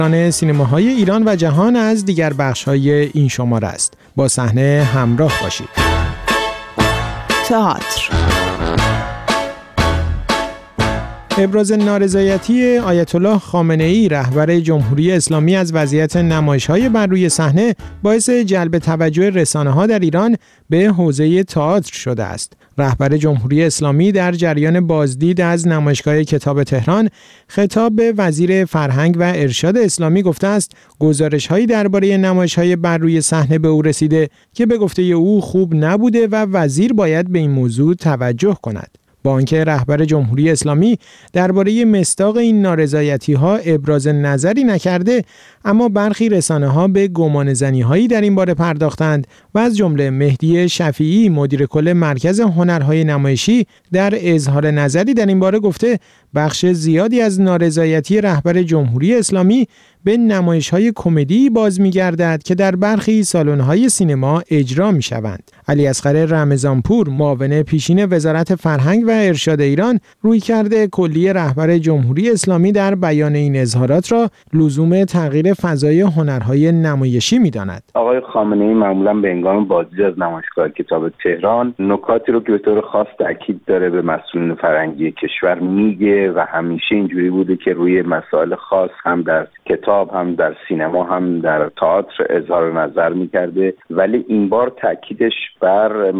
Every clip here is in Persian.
سینماهای ایران و جهان از دیگر بخش‌های این شماره است. با صحنه همراه باشید. تئاتر. ابراز نارضایتی آیت الله خامنه‌ای رهبر جمهوری اسلامی از وضعیت نمایش‌های بر روی صحنه باعث جلب توجه رسانه‌ها در ایران به حوزه تئاتر شده است. رهبر جمهوری اسلامی در جریان بازدید از نمایشگاه کتاب تهران خطاب به وزیر فرهنگ و ارشاد اسلامی گفته است گزارش‌هایی درباره نمایش‌های بر روی صحنه به او رسیده که به گفته او خوب نبوده و وزیر باید به این موضوع توجه کند. با آنکه رهبر جمهوری اسلامی درباره مصداق این نارضایتی‌ها ابراز نظری نکرده، اما برخی رسانه‌ها به گمانه‌زنی‌هایی در این باره پرداختند و از جمله مهدی شفیعی مدیر کل مرکز هنرهای نمایشی در اظهار نظری در این باره گفته بخش زیادی از نارضایتی رهبر جمهوری اسلامی به نمایش‌های کمدی باز می‌گردد که در برخی سالن‌های سینما اجرا می‌شوند. علیاصغر رمضانپور معاون پیشین وزارت فرهنگ و ارشاد ایران رویکرد کلی رهبر جمهوری اسلامی در بیان این اظهارات را لزوم تغییر فضای هنرهای نمایشی می‌داند. آقای خامنه‌ای معمولاً به هنگام بازدید از نمایشگاه کتاب تهران نکاتی رو که به طور خاص تاکید داره به مسئولین فرهنگی کشور میگه و همیشه اینجوری بوده که روی مسائل خاص هم در کتاب هم در سینما هم در تئاتر اظهار نظر میکرده، ولی این بار تاکیدش بر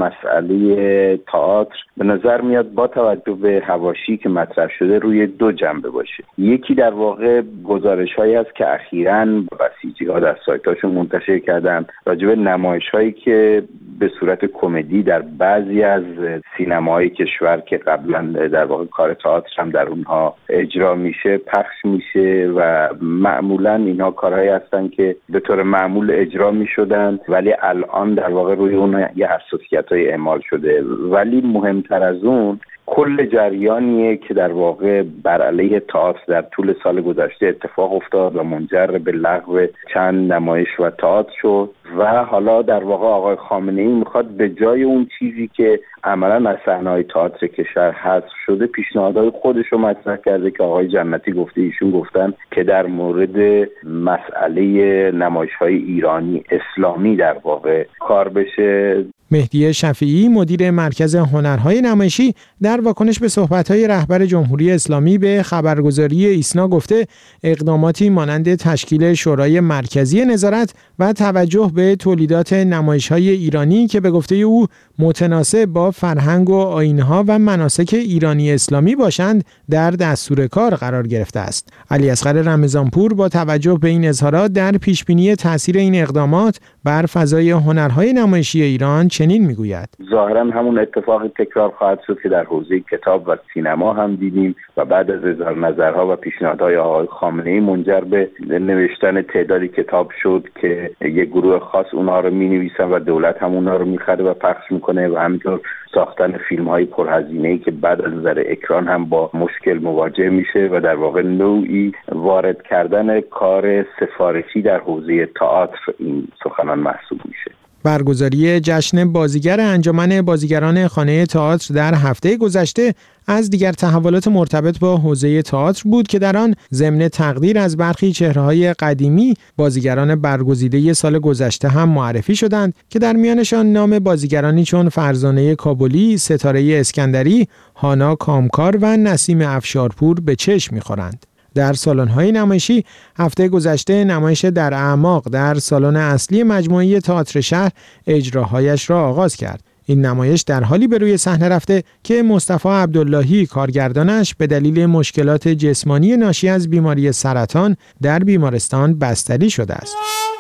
مسئله تئاتر به نظر میاد با توجه به حواشی که مطرح شده روی دو جنبه باشه. یکی در واقع گزارش‌هایی است که اخیراً بسیجی‌ها در سایت‌هاشون منتشر کردن راجع به نمایش‌هایی که به صورت کمدی در بعضی از سینماهای کشور که قبلا در واقع کار تئاتر هم در اونها اجرا میشه پخش میشه و معمولا اینها کارهایی هستن که به طور معمول اجرا میشدن ولی الان در واقع روی اون یه حساسیت‌های اعمال شده. ولی مهمتر از اون کل جریانیه که در واقع بر علیه تئاتر در طول سال گذشته اتفاق افتاد و منجر به لغو چند نمایش و تئاتر شد و حالا در واقع آقای خامنه‌ای میخواد به جای اون چیزی که عملاً از صحنه‌های تئاتر کشور حذف شده پیشنهادهای خودش رو مطرح کرده که آقای جنتی گفته ایشون گفتن که در مورد مسئله نمایش‌های ایرانی اسلامی در واقع کار بشه. مهدی شفیعی مدیر مرکز هنرهای نمایشی در واکنش به صحبت‌های رهبر جمهوری اسلامی به خبرگزاری ایسنا گفته اقداماتی مانند تشکیل شورای مرکزی نظارت و توجه به تولیدات نمایش‌های ایرانی که به گفته او متناسب با فرهنگ و آیین‌ها و مناسک ایرانی اسلامی باشند در دستور کار قرار گرفته است. علیاصغر رمضانپور با توجه به این اظهارات در پیشبینی تاثیر این اقدامات بر فضای هنرهای نمایشی ایران چنین میگوید: ظاهراً همون اتفاقی تکرار خواهد شد که در حوزه کتاب و سینما هم دیدیم و بعد از اظهار نظرها و پیشنهادهای آقای خامنه‌ای منجر به نوشتن تعدادی کتاب شد که یک گروه خاص اونها رو می‌نویسن و دولت هم اونها رو می‌خره و پخش می‌کنه و همینطور ساختن فیلم‌های پرهزینه‌ای که بعد از نظر اکران هم با مشکل مواجه میشه و در واقع نوعی وارد کردن کار سفارشی در حوزه تئاتر این سخنان محسوب میشه. برگزاری جشن بازیگر انجمن بازیگران خانه تئاتر در هفته گذشته از دیگر تحولات مرتبط با حوزه تئاتر بود که در آن ضمن تقدیر از برخی چهره‌های قدیمی بازیگران برگزیده سال گذشته هم معرفی شدند که در میانشان نام بازیگرانی چون فرزانه کابلی، ستاره اسکندری، هانا کامکار و نسیم افشارپور به چشم می‌خورند. در سالن‌های نمایشی هفته گذشته نمایش در اعماق در سالن اصلی مجموعه تئاتر شهر اجراهایش را آغاز کرد. این نمایش در حالی به روی صحنه رفته که مصطفی عبداللهی کارگردانش به دلیل مشکلات جسمانی ناشی از بیماری سرطان در بیمارستان بستری شده است.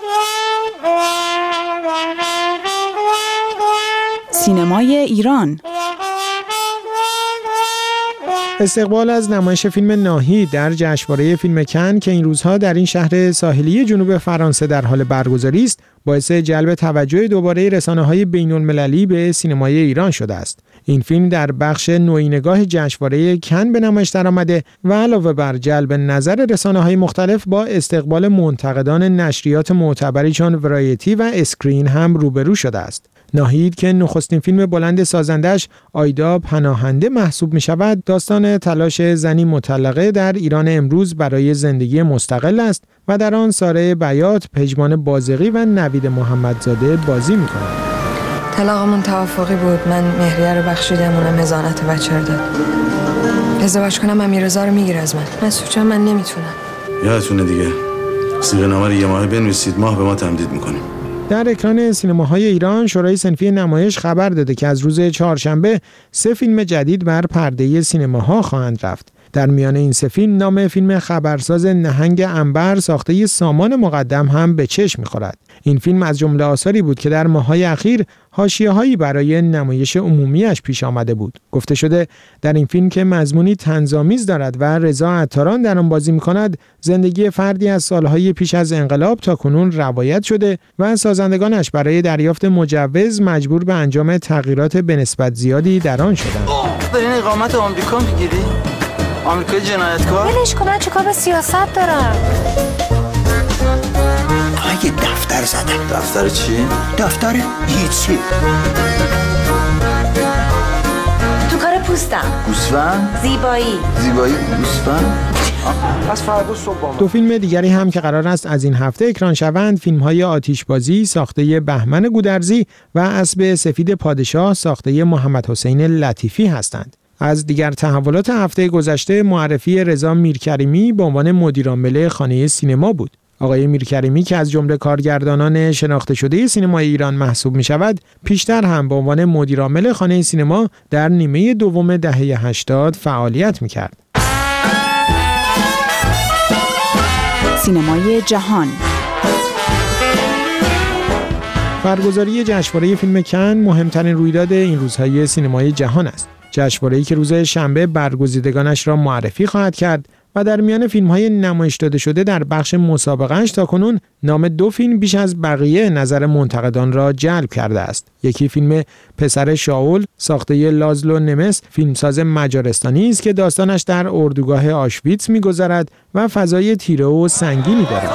سینمای ایران. استقبال از نمایش فیلم ناهید در جشنواره فیلم کن که این روزها در این شهر ساحلی جنوب فرانسه در حال برگزاری است، باعث جلب توجه دوباره رسانه‌های بین‌المللی به سینمای ایران شده است. این فیلم در بخش نوینگاه جشنواره کن به نمایش درآمده و علاوه بر جلب نظر رسانه‌های مختلف با استقبال منتقدان نشریات معتبری چون ورایتی و اسکرین هم روبرو شده است. ناهید که نخستین فیلم بلند سازندش آیدا پناهنده محسوب می شود، داستان تلاش زنی مطلقه در ایران امروز برای زندگی مستقل است و در آن ساره بیات، پژمان بازقی و نوید محمدزاده بازی می‌کنند. طلاقمون توافقی بود. من مهریه رو بخشیدم، اونم هزانت بچه رو داد. ازدواج کنم امیررضا رو میگیره از من سوچم، من نمیتونم. یادتونه دیگه صیغه‌نامه رو یه ماه بنویسید، ماه به ما تمدید میکنیم. در اکران سینماهای ایران شورای صنفی نمایش خبر داده که از روز چهارشنبه 3 فیلم جدید بر پرده سینماها خواهند رفت. در میان این 3 فیلم نام فیلم خبرساز نهنگ عنبر ساخته سامان مقدم هم به چشم می‌خورد. این فیلم از جمله آثاری بود که در ماه‌های اخیر حاشیه‌هایی برای نمایش عمومیش پیش آمده بود. گفته شده در این فیلم که مضمونی طنزآمیز دارد و رضا عطاران در آن بازی می‌کند، زندگی فردی از سالهای پیش از انقلاب تا کنون روایت شده و سازندگانش برای دریافت مجوز مجبور به انجام تغییرات به نسبت زیادی در آن شدند. برین اقامت آمریکا می‌گیری؟ آمریکای جنایتکار؟ ولش کن، من چیکار به سیاست دارم؟ یه دفتر زدم. دفتر چی؟ دفتر هیچی. تو کار پوستم. گوسفند؟ زیبایی گوسفند؟ پس فردا صبح 2 فیلم دیگری هم که قرار است از این هفته اکران شوند، فیلم‌های آتشبازی ساخته بهمن گودرزی و اسب سفید پادشاه ساخته محمد حسین لطیفی هستند. از دیگر تحولات هفته گذشته معرفی رضا میرکریمی به عنوان مدیرعامل خانه سینما بود. آقای میرکریمی که از جمله کارگردانان شناخته شده سینمای ایران محسوب می شود، پیشتر هم به عنوان مدیرعامل خانه سینما در نیمه دوم دهه 80 فعالیت می کرد. سینمای جهان. برگزاری جشنواره فیلم کن مهمترین رویداد این روزهای سینمای جهان است. جشنواره‌ای که روز شنبه برگزیدگانش را معرفی خواهد کرد و در میان فیلم‌های نمایش داده شده در بخش مسابقه‌اش تاکنون نام 2 فیلم بیش از بقیه نظر منتقدان را جلب کرده است. یکی فیلم پسر شاول ساخته لازلو نمس، فیلمساز مجارستانی است که داستانش در اردوگاه آشویتس می‌گذرد و فضای تیره و سنگینی دارد.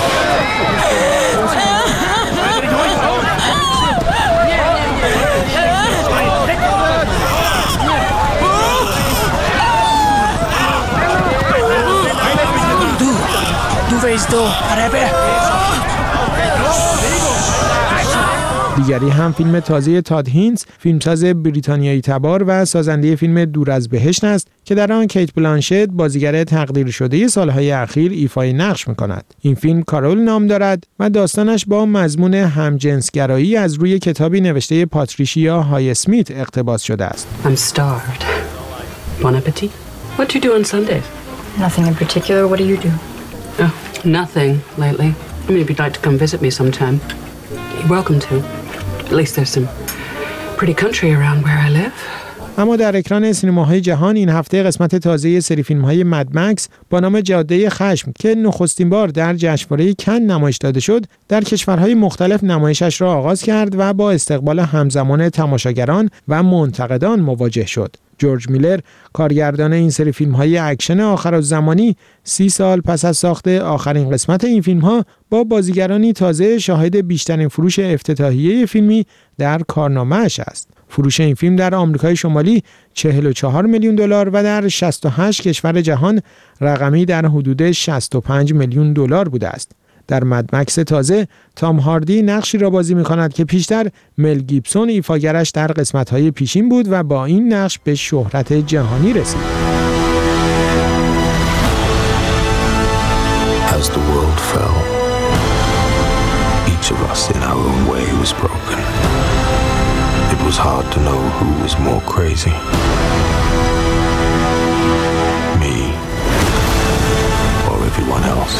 دیگری هم فیلم تازه تاد هینز، فیلمساز بریتانیایی تبار و سازنده فیلم دور از بهشت است که در آن کیت بلانشت بازیگر تقدیر شده سالهای اخیر ایفای نقش می‌کند. این فیلم کارول نام دارد و داستانش با مضمون همجنسگرایی از روی کتابی نوشته پاتریشیا های اسمیت اقتباس شده است. I'm starved. Bon appetit. What do you do on Sundays? Nothing in particular. What do you do? Oh, nothing lately. I mean, if you'd like to come visit me sometime, you're welcome to. At least there's some pretty country around where I live. اما در اکران سینماهای جهان این هفته قسمت تازه سری فیلم‌های مدمکس با نام جاده خشم که نخستین بار در جشنواره کن نمایش داده شد، در کشورهای مختلف نمایشش را آغاز کرد و با استقبال همزمان تماشاگران و منتقدان مواجه شد. جورج میلر، کارگردان این سری فیلم‌های اکشن آخرالزمانی، 30 سال پس از ساخت آخرین قسمت این فیلم‌ها با بازیگرانی تازه شاهد بیشترین فروش افتتاحیه فیلمی در کارنامه‌اش است. فروش این فیلم در آمریکای شمالی 44 میلیون دلار و در 68 کشور جهان رقمی در حدود 65 میلیون دلار بوده است. در مدمکس تازه تام هاردی نقشی را بازی می‌کند که پیشتر مل گیبسون ایفاگرش در قسمت‌های پیشین بود و با این نقش به شهرت جهانی رسید. As the world fell, each of us in our own way was broken. It was hard to know who was more crazy. Me or everyone else.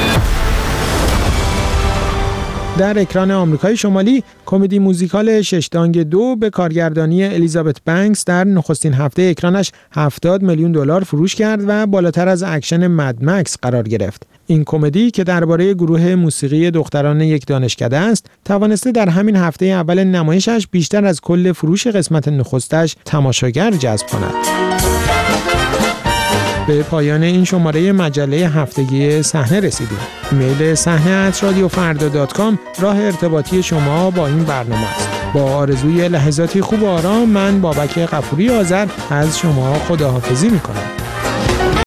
در اکران آمریکای شمالی کمدی موزیکال ششدانگ 2 به کارگردانی الیزابت بنکس در نخستین هفته اکرانش 70 میلیون دلار فروش کرد و بالاتر از اکشن مدمکس قرار گرفت. این کمدی که درباره گروه موسیقی دختران یک دانشکده است، توانسته در همین هفته اول نمایشش بیشتر از کل فروش قسمت نخستش تماشاگر جذب کند. به پایان این شماره مجله هفتگی صحنه رسیدیم. ایمیل صحنه@radiofarda.com راه ارتباطی شما با این برنامه است. با آرزوی لحظاتی خوب و آرام، من بابک غفوری آذر از شما خداحافظی می‌کنم.